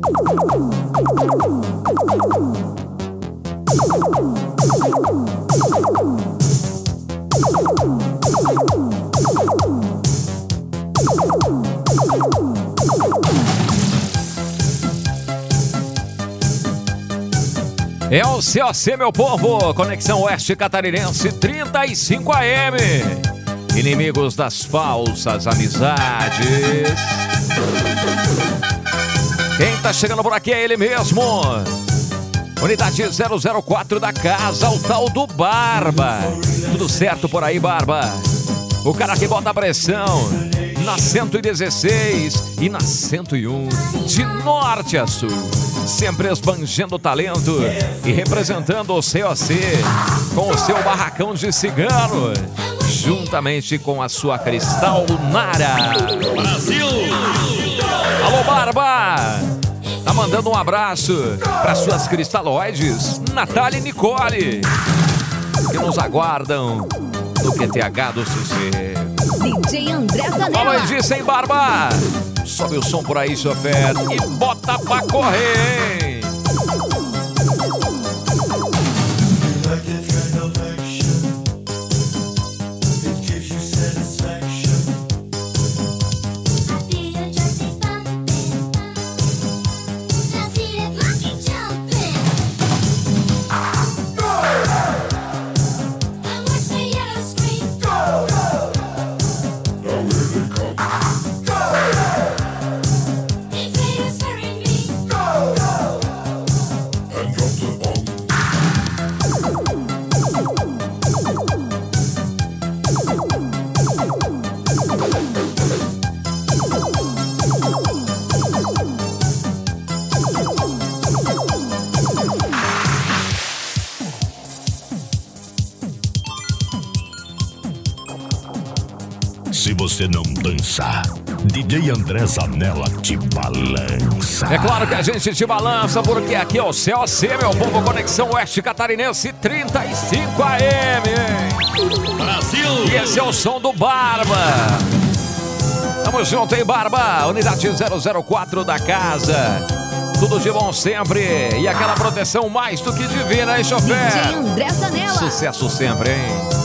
É o COC, meu povo, Conexão Oeste Catarinense 35 AM. Inimigos das falsas amizades. Quem tá chegando por aqui é ele mesmo. Unidade 004 da casa, o tal do Barba. Tudo certo por aí, Barba? O cara que bota a pressão na 116 e na 101, de norte a sul. Sempre esbanjando talento e representando o COC com o seu barracão de cigano, juntamente com a sua Cristal Nara. Brasil! Alô, Barba! Tá mandando um abraço para suas cristaloides, Natália e Nicole, que nos aguardam no QTH do Sossego. DJ André Zanella. Fala aí disso, hein, Barba? Sobe o som por aí, chofer, e bota pra correr, hein? Se você não dançar, DJ André Zanella te balança. É claro que a gente te balança, porque aqui é o COC, meu povo, Conexão Oeste Catarinense 35 AM, hein? Brasil! E esse é o som do Barba. Tamo junto, hein, Barba? Unidade 004 da casa. Tudo de bom sempre. E aquela proteção mais do que divina, hein, chofer? DJ André Zanella. Sucesso sempre, hein?